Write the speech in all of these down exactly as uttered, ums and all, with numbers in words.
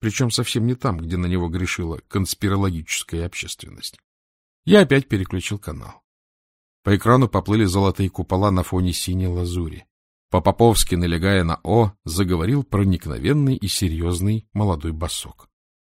причем совсем не там, где на него грешила конспирологическая общественность. Я опять переключил канал. По экрану поплыли золотые купола на фоне синей лазури. По-поповски, налегая на «О», заговорил проникновенный и серьезный молодой босок.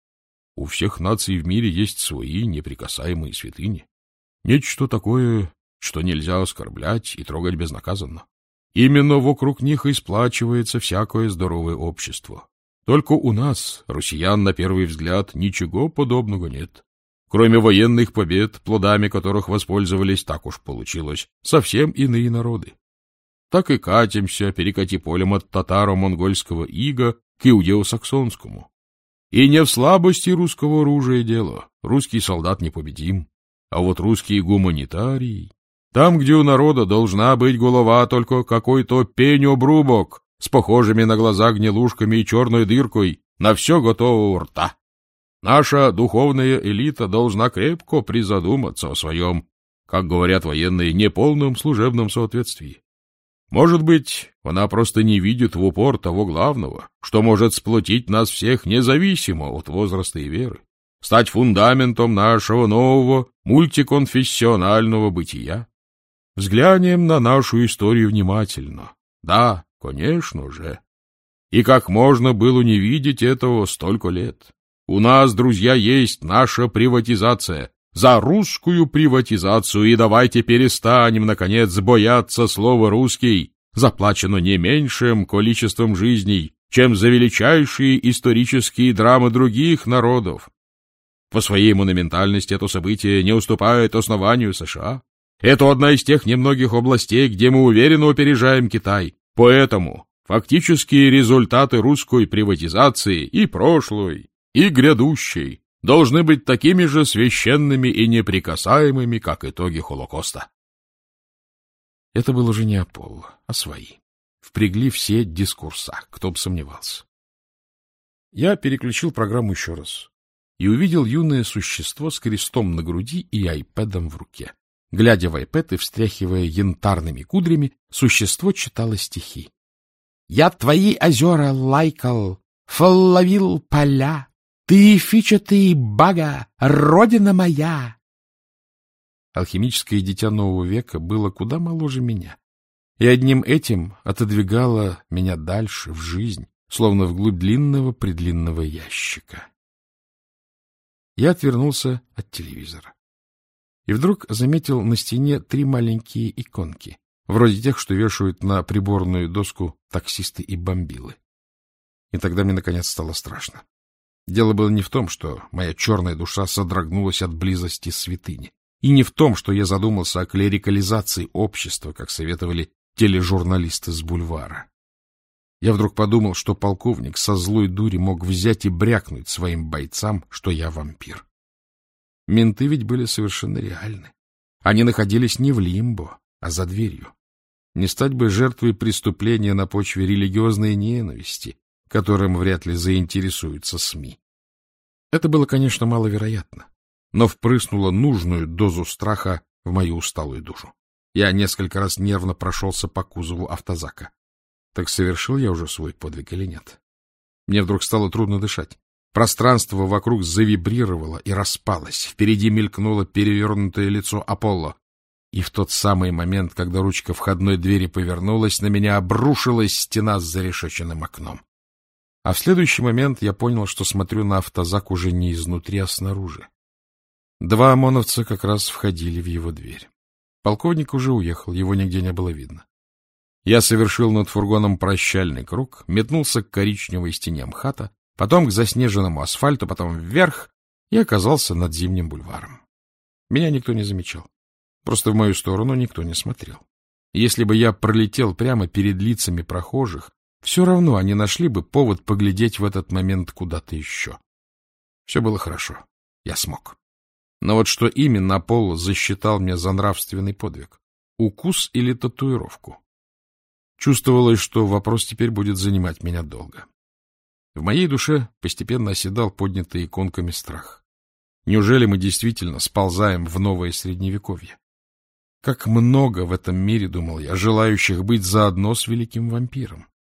У всех наций в мире есть свои неприкасаемые святыни. Нечто такое, что нельзя оскорблять и трогать безнаказанно. Именно вокруг них и сплачивается всякое здоровое общество. Только у нас, россиян, на первый взгляд, ничего подобного нет. Кроме военных побед, плодами которых воспользовались, так уж получилось, совсем иные народы. Так и катимся, перекати полем от татаро-монгольского ига к иудео-саксонскому. И не в слабости русского оружия дело, русский солдат непобедим, а вот русский гуманитарий... Там, где у народа должна быть голова, только какой-то пень-обрубок с похожими на глаза гнилушками и черной дыркой, на все готово у рта. Наша духовная элита должна крепко призадуматься о своем, как говорят военные, неполном служебном соответствии. Может быть, она просто не видит в упор того главного, что может сплотить нас всех независимо от возраста и веры, стать фундаментом нашего нового мультиконфессионального бытия. Взглянем на нашу историю внимательно. Да, конечно же. И как можно было не видеть этого столько лет? У нас, друзья, есть наша приватизация. За русскую приватизацию, и давайте перестанем, наконец, бояться слова «русский». Заплачено не меньшим количеством жизней, чем за величайшие исторические драмы других народов. По своей монументальности это событие не уступает основанию США. Это одна из тех немногих областей, где мы уверенно опережаем Китай. Поэтому фактические результаты русской приватизации и прошлой, и грядущей должны быть такими же священными и неприкасаемыми, как итоги Холокоста. Это был уже не Аполло, а свои. Впрягли все дискурса, кто бы сомневался. Я переключил программу еще раз и увидел юное существо с крестом на груди и айпэдом в руке. Глядя в айпэд и встряхивая янтарными кудрями, существо читало стихи. «Я твои озера лайкал, фолловил поля, ты фичатый бага, родина моя!» Алхимическое дитя нового века было куда моложе меня, и одним этим отодвигало меня дальше в жизнь, словно вглубь длинного-предлинного ящика. Я отвернулся от телевизора. И вдруг заметил на стене три маленькие иконки, вроде тех, что вешают на приборную доску таксисты и бомбилы. И тогда мне, наконец, стало страшно. Дело было не в том, что моя черная душа содрогнулась от близости святыни, и не в том, что я задумался о клерикализации общества, как советовали тележурналисты с бульвара. Я вдруг подумал, что полковник со злой дури мог взять и брякнуть своим бойцам, что я вампир. Менты ведь были совершенно реальны. Они находились не в лимбо, а за дверью. Не стать бы жертвой преступления на почве религиозной ненависти, которым вряд ли заинтересуются СМИ. Это было, конечно, маловероятно, но впрыснуло нужную дозу страха в мою усталую душу. Я несколько раз нервно прошелся по кузову автозака. Так совершил я уже свой подвиг или нет? Мне вдруг стало трудно дышать. Пространство вокруг завибрировало и распалось. Впереди мелькнуло перевернутое лицо Аполло. И в тот самый момент, когда ручка входной двери повернулась, на меня обрушилась стена с зарешеченным окном. А в следующий момент я понял, что смотрю на автозак уже не изнутри, а снаружи. Два ОМОНовца как раз входили в его дверь. Полковник уже уехал, его нигде не было видно. Я совершил над фургоном прощальный круг, метнулся к коричневой стене МХАТа, потом к заснеженному асфальту, потом вверх и оказался над Зимним бульваром. Меня никто не замечал. Просто в мою сторону никто не смотрел. Если бы я пролетел прямо перед лицами прохожих, все равно они нашли бы повод поглядеть в этот момент куда-то еще. Все было хорошо. Я смог. Но вот что именно Аполло засчитал мне за нравственный подвиг? Укус или татуировку? Чувствовалось, что вопрос теперь будет занимать меня долго. В моей душе постепенно оседал поднятый иконками страх. Неужели мы действительно сползаем в новое средневековье? Как много в этом мире, думал я, желающих быть заодно с великим вампиром.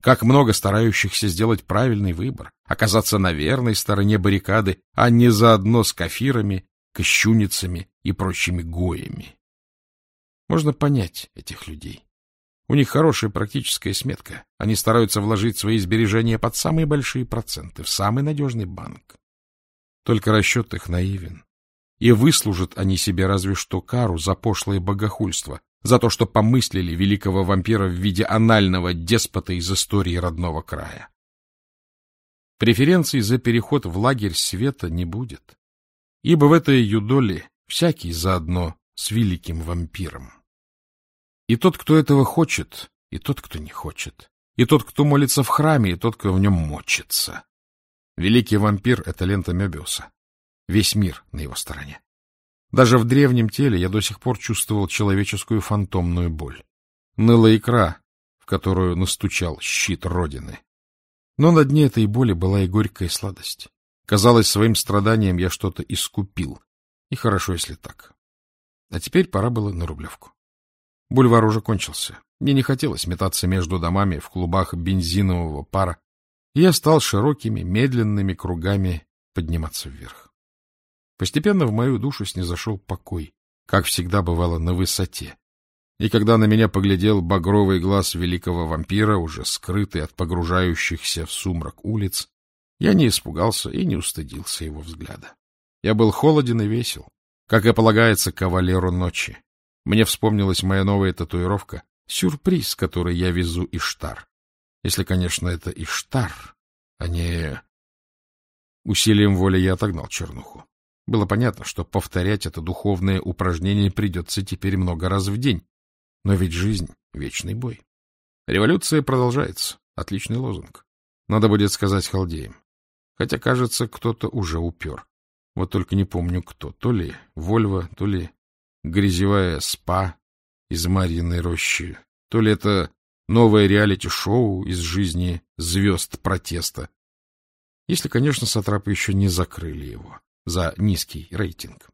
Как много старающихся сделать правильный выбор, оказаться на верной стороне баррикады, а не заодно с кафирами, кощуницами и прочими гоями. Можно понять этих людей. У них хорошая практическая сметка. Они стараются вложить свои сбережения под самые большие проценты, в самый надежный банк. Только расчет их наивен. И выслужат они себе разве что кару за пошлое богохульство, за то, что помыслили великого вампира в виде анального деспота из истории родного края. Преференций за переход в лагерь света не будет, ибо в этой юдоле всякий заодно с великим вампиром. И тот, кто этого хочет, и тот, кто не хочет, и тот, кто молится в храме, и тот, кто в нем мочится. Великий вампир — это лента Мёбиуса. Весь мир на его стороне. Даже в древнем теле я до сих пор чувствовал человеческую фантомную боль. Ныла икра, в которую настучал щит Родины. Но на дне этой боли была и горькая сладость. Казалось, своим страданием я что-то искупил. И хорошо, если так. А теперь пора было на Рублевку. Бульвар уже кончился. Мне не хотелось метаться между домами в клубах бензинового пара, и я стал широкими, медленными кругами подниматься вверх. Постепенно в мою душу снизошел покой, как всегда бывало на высоте. И когда на меня поглядел багровый глаз великого вампира, уже скрытый от погружающихся в сумрак улиц, я не испугался и не устыдился его взгляда. Я был холоден и весел, как и полагается кавалеру ночи. Мне вспомнилась моя новая татуировка, сюрприз, который я везу Иштар. Если, конечно, это Иштар, а не... Усилием воли я отогнал чернуху. Было понятно, что повторять это духовное упражнение придется теперь много раз в день. Но ведь жизнь — вечный бой. Революция продолжается. Отличный лозунг. Надо будет сказать халдеям. Хотя, кажется, кто-то уже упер. Вот только не помню кто. То ли Вольво, то ли грязевая спа из Марьиной рощи, то ли это новое реалити-шоу из жизни звезд протеста. Если, конечно, сатрапы еще не закрыли его за низкий рейтинг.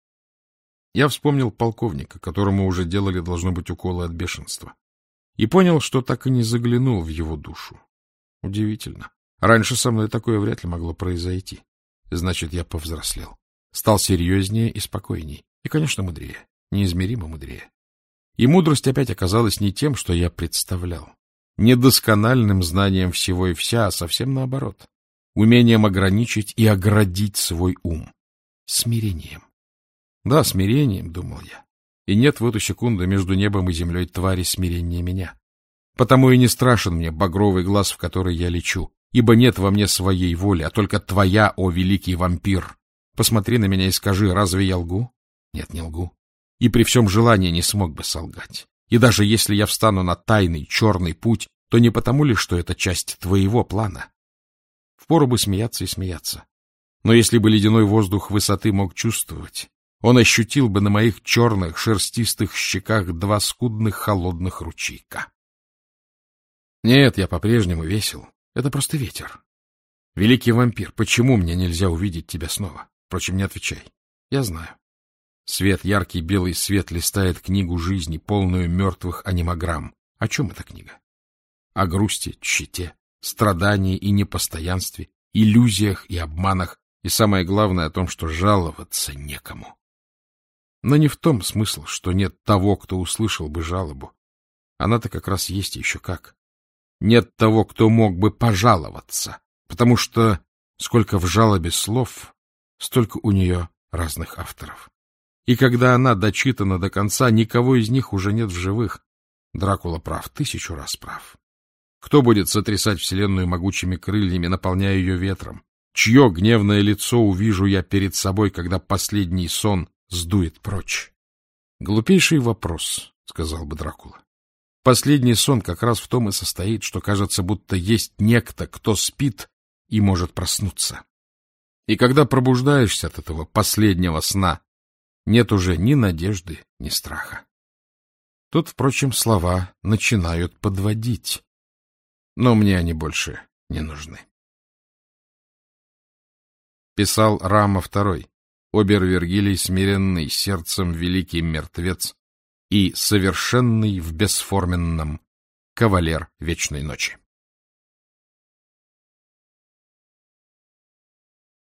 Я вспомнил полковника, которому уже делали, должно быть, уколы от бешенства, и понял, что так и не заглянул в его душу. Удивительно. Раньше со мной такое вряд ли могло произойти. Значит, я повзрослел. Стал серьезнее и спокойней. И, конечно, мудрее. Неизмеримо мудрее. И мудрость опять оказалась не тем, что я представлял. Не доскональным знанием всего и вся, а совсем наоборот. Умением ограничить и оградить свой ум. Смирением. Да, смирением, думал я. И нет в эту секунду между небом и землей твари смирения меня. Потому и не страшен мне багровый глаз, в который я лечу, ибо нет во мне своей воли, а только твоя, о великий вампир. Посмотри на меня и скажи, разве я лгу? Нет, не лгу. И при всем желании не смог бы солгать. И даже если я встану на тайный черный путь, то не потому ли, что это часть твоего плана. Впору бы смеяться и смеяться. Но если бы ледяной воздух высоты мог чувствовать, он ощутил бы на моих черных шерстистых щеках два скудных холодных ручейка. Нет, я по-прежнему весел. Это просто ветер. Великий вампир, почему мне нельзя увидеть тебя снова? Впрочем, не отвечай. Я знаю. Свет, яркий белый свет листает книгу жизни, полную мертвых анимограмм. О чем эта книга? О грусти, тщете, страдании и непостоянстве, иллюзиях и обманах, и самое главное о том, что жаловаться некому. Но не в том смысл, что нет того, кто услышал бы жалобу. Она-то как раз есть еще как. Нет того, кто мог бы пожаловаться, потому что сколько в жалобе слов, столько у нее разных авторов. И когда она дочитана до конца, никого из них уже нет в живых. Дракула прав, тысячу раз прав. Кто будет сотрясать вселенную могучими крыльями, наполняя ее ветром? Чье гневное лицо увижу я перед собой, когда последний сон сдует прочь? Глупейший вопрос, — сказал бы Дракула. Последний сон как раз в том и состоит, что кажется, будто есть некто, кто спит и может проснуться. И когда пробуждаешься от этого последнего сна, нет уже ни надежды, ни страха. Тут, впрочем, слова начинают подводить. Но мне они больше не нужны. Писал Рама второй, обер-Вергилий, смиренный сердцем великий мертвец и совершенный в бесформенном кавалер вечной ночи.